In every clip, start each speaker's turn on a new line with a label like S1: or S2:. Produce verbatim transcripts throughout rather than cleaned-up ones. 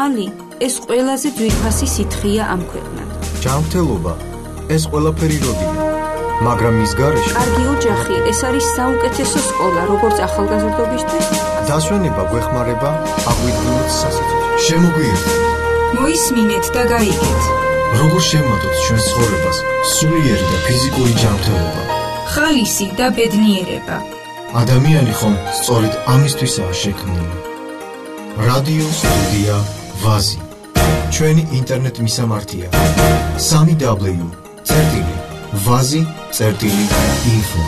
S1: ხალი ეს ყველაზე ძვირფასი სითხეა ამ ქვეყნად.
S2: ჯანმრთელობა ეს ყველაფერი როდია, მაგრამ მის გარეშე
S1: კარგი ოჯახი ეს არის საუკეთესო სკოლა, როგორც ახალგაზრდობისთვის.
S2: დასვენება გვეხმარება აღვიდგინოთ სასიცოცხლო. შემოგვიერთდეთ,
S1: მოისმინეთ და გაიგეთ.
S2: როგორ შევმატოთ ჩვენს ცხოვრებას სულიერი და ფიზიკური ჯანმრთელობა,
S1: ხალისი და ბედნიერება.
S2: ადამიანი ხომ სწორედ ამისთვისაა შექმნილი. რადიო სტუდია ვაზი. ჩვენი ინტერნეტ მისამართია სამი დაბლიუ წერტილი ვაზი წერტილი ინფო.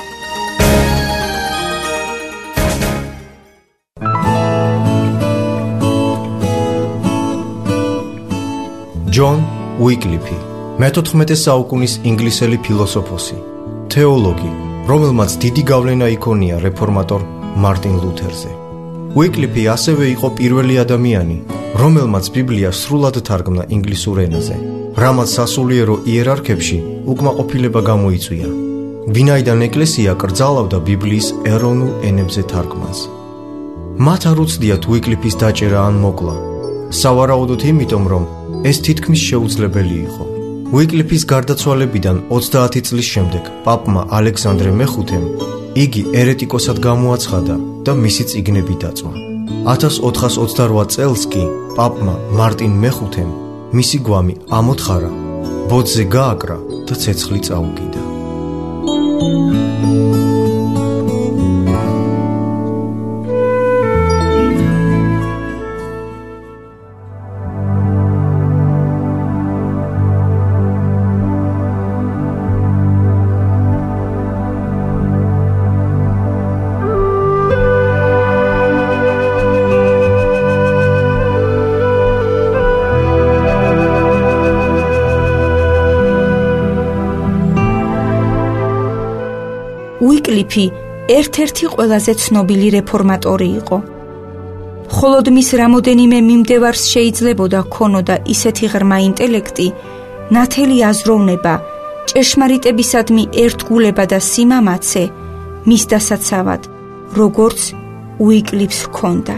S2: ჯონ უიკლიფი, მეთოთხმეტე საუკუნის ინგლისელი ფილოსოფოსი, თეოლოგი, რომელმაც დიდი გავლენა იქონია რეფორმატორ მარტინ ლუთერზე. უიკლიფი ასევე იყო პირველი ადამიანი, რომელმაც ბიბლია სრულად თარგმნა ინგლისურ ენაზე, რამაც სასულიერო იერარქებში უკმაყოფილება გამოიწვია, ვინაიდან ეკლესია კრძალავდა ბიბლიის ეროვნულ ენებზე თარგმანს. მათ არ უცდიათ უიკლიფის დაჭერა ან მოკლა, სავარაუდოდ იმიტომ, რომ ეს თითქმის შეუძლებელი იყო. უიკლიფის გარდაცვალებიდან ოცდაათი წლის შემდეგ პაპმა ალექსანდრე მეხუთემ იგი ერეტიკოსად გამოაცხადა და მისი წიგნები დაწვა. ათას ოთხას ოცდარვა წელს კი პაპმა მარტინ მეხუთემ მისი გვამი ამოთხარა, ბოძზე გააკრა და ცეცხლი წაუგიდა.
S1: უიკლიფი ერთ-ერთი ყველაზე ცნობილი რეფორმატორი იყო. მხოლოდ მის რამოდენიმე მიმდევარს შეიძლებოდა ქონოდა ისეთი ღრმა ინტელექტი, ნათელი აზროვნება, ჭეშმარიტებისადმი ერთგულება და სიმამაცე მის დასაცავად, როგორც უიკლიფს ჰქონდა.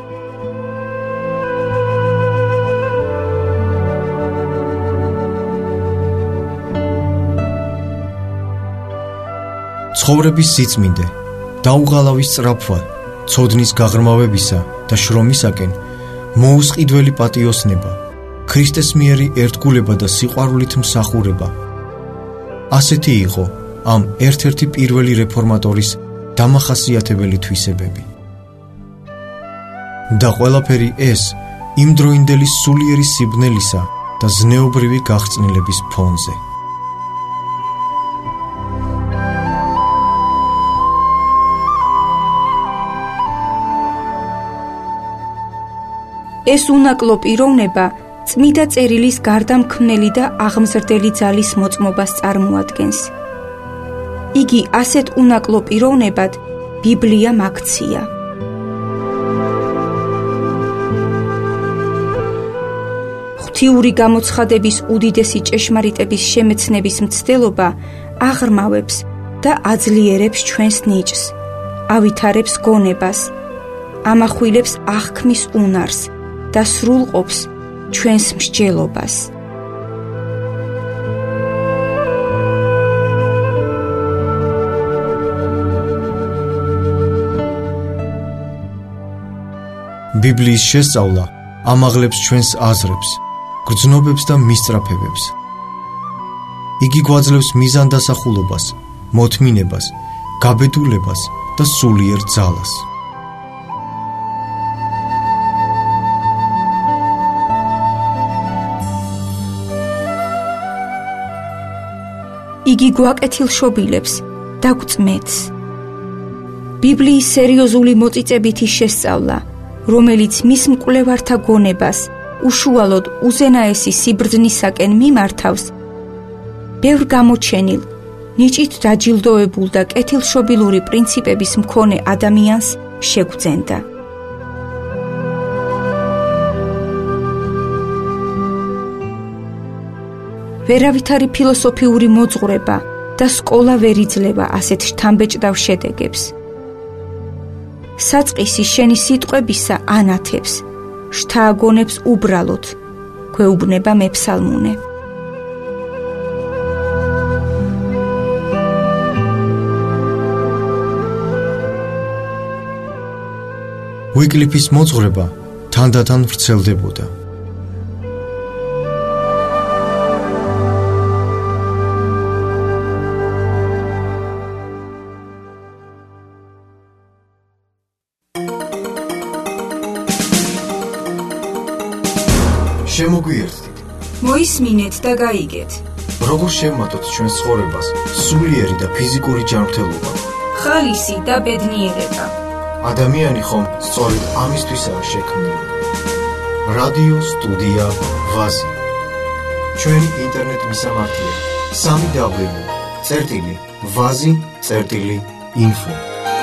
S2: ცხოვრების სიწმინდე, დაუღალავის სწრაფვა, ცოდნის გაღრმავებისა და შრომისაკენ მოუსყიდველი პატიოსნება, ქრისტეს მიერი ერთგულება და სიყვარულით მსახურება. ასეთი იყო ამ ერთ-ერთი პირველი რეფორმატორის დამახასიათებელი თვისებები. და ყველაფერი ეს იმდროინდელი სულიერი სიბნელისა და ზნეობრივი გახწნილების ფონზე.
S1: ეს უნაკლო პიროვნება წმიდა წერილის გარდამქმნელი და აღმზრდელი ძალის მოწმობას წარმოადგენს. იგი ასეთ უნაკლო პიროვნებად ბიბლია აქცია. ღვთიური გამოცხადების უდიდესი ჭეშმარიტების შემეცნების მცდელობა აღრმავებს და აძლიერებს ჩვენს ნიჭს, ავითარებს გონებას, ამახვილებს აღქმის უნარს და სრულყოფს ჩვენს მსჯელობას.
S2: ბიბლიის შესწავლა ამაღლებს ჩვენს აზრებს, გრძნობებს და მისწრაფებებს. იგი გვაძლევს მიზანდასახულობას, მოთმინებას, გაბედულებას და სულიერ ძალას.
S1: იგი გვაკეთილშობილებს და გვწმეთს. ბიბლიის სერიოზული მოწიწებითი შესწავლა, რომელიც მის მკვლევართა გონებას უშუალოდ უზენაესი სიბრძნისაკენ მიმართავს, ბევრ გამოჩენილ, ნიჭით დაჯილდოებულ და კეთილშობილური პრინციპების მქონე ადამიანს შეგვძენდა. ვერავითარი ფილოსოფიური მოძღვრება და სკოლა ვერ იძლევა ასეთ შთამბეჭდავ შედეგებს. საწყისი შენი სიტყვებისა ანათებს, შთააგონებს უბრალოდ, გვეუბნება მეფსალმუნე.
S2: უიკლიფის მოძღვრება თანდათან ვრცელდებოდა. შემოგვიერთდით.
S1: მოისმინეთ და გაიგეთ.
S2: როგორ შევმატოთ ჩვენს ცხოვრებას სულიერი და ფიზიკური ჯანმრთელობა,
S1: ხალისი და ბედნიერება.
S2: ადამიანი ხომ სწორედ ამისთვისაა შექმნილი. რადიო სტუდია ვაზი. ჩვენი ინტერნეტ მისამართია: სამი დაბლიუ წერტილი ვაზი წერტილი ინფო.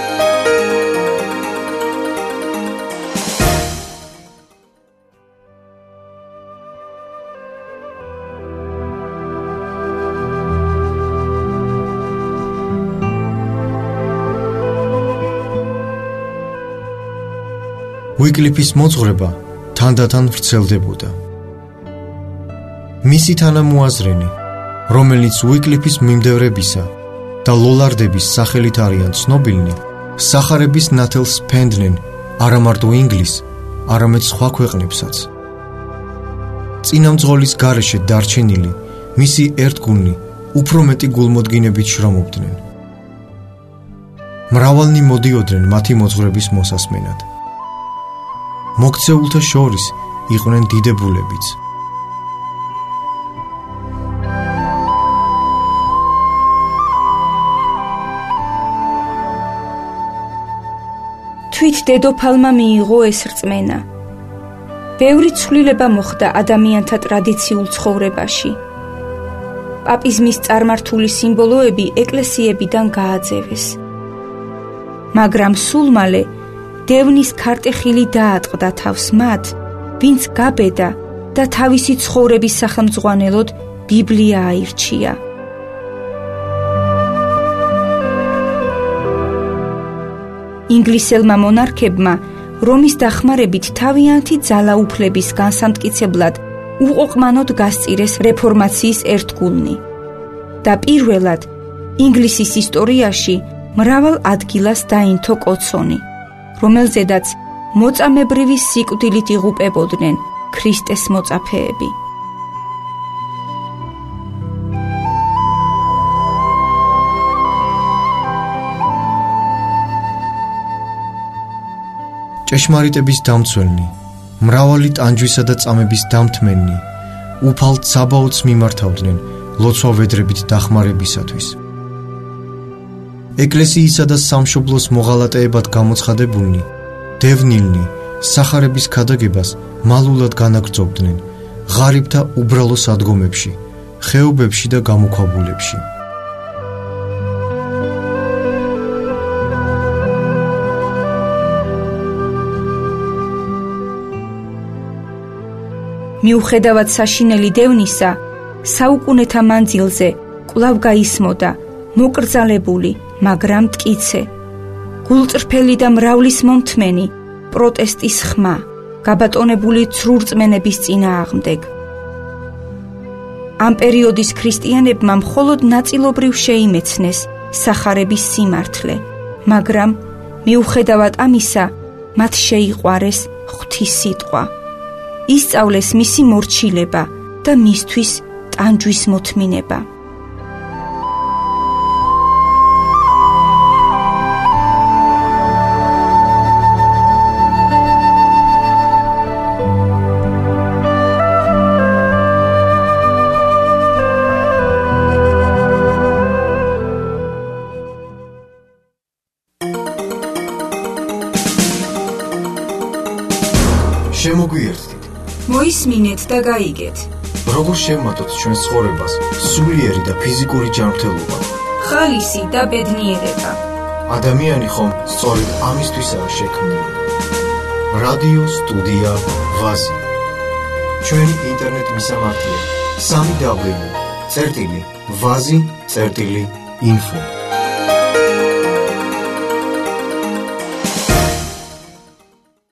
S2: უიკლიფის მოძღვრება თანდათან ვრცელდებოდა. მისი თანამოაზრენი, რომელიც უიკლიფის მიმდევრებისა და ლოლარდების სახელით არიან ცნობილნი, სახარების ნათელს ფენდნენ არა მარტო ინგლისს, არამედ სხვა ქვეყნებსაც. წინამძღოლის გარეშე დარჩენილი მისი ერთგულნი უფრო მეტი გულმოდგინებით შრომობდნენ. მრავალნი მოდიოდნენ მათი მოძღვრების მოსასმენად. მოქცეულთა შორის იყვნენ დიდებულებიც.
S1: თვით დედოფალმა მიიღო ეს რწმენა. ბევრი ცვლილება მოხდა ადამიანთა ტრადიციულ ცხოვრებაში. პაპიზმის წარმართული სიმბოლოები ეკლესიებიდან გააძევეს. მაგრამ სულ მალე დევნის ქარტეხილი დაატყდა თავს მათ, ვინც გაბედა და თავისი ცხოვრების სახელმძღვანელოდ ბიბლია აირჩია. ინგლისელმა მონარქებმა რომის დახმარებით თავიანთი ძალაუფლების განსამტკიცებლად უყოყმანოდ გასწირეს რეფორმაციის ერთგულნი და პირველად ინგლისის ისტორიაში მრავალ ადგილას დაინთო კოცონი, რომელზედაც მოწამებრივი სიკვდილით იღუპებოდნენ ქრისტეს მოწაფეები.
S2: ჭეშმარიტების დამცველნი, მრავალი ტანჯვისა და წამების დამთმენნი, უფალ საბაოთს მიმართავდნენ ლოცვა-ვედრებით დახმარებისათვის. ეკლესიისა და სამშობლოს მოღალატეებად გამოცხადებულნი, დევნილნი სახარების ქადაგებას მალულად განაგრძობდნენ ღარიბთა უბრალო სადგომებში, ხეობებში და გამოქვაბულებში.
S1: მიუხედავად საშინელი დევნისა, საუკუნეთა მანძილზე კვლავ გაისმოდა მოკრძალებული, მაგრამ მტკიცე, გულწრფელი და მრავლის მომთმენი პროტესტის ხმა, გაბატონებული ცრურწმენების წინააღმდეგ. ამ პერიოდის ქრისტიანებმა მხოლოდ ნაწილობრივ შეიმეცნეს სახარების სიმართლე, მაგრამ მიუხედავად ამისა, მათ შეიყვარეს ღვთის სიტყვა. ისწავლეს მისი მორჩილება და მისთვის ტანჯვის მოთმინება.
S2: შემოგვიერთდით.
S1: მოისმინეთ და გაიგეთ.
S2: როგორ შევმატოთ ჩვენს ცხოვრებას სულიერი და ფიზიკური ჯანმრთელობა,
S1: ხალისი და ბედნიერება.
S2: ადამიანი ხომ სწორედ ამისთვისაა შექმნილი. რადიო სტუდია ვაზი. ჩვენი ინტერნეტ მისამართია: სამი დაბლიუ წერტილი ვაზი წერტილი ინფო.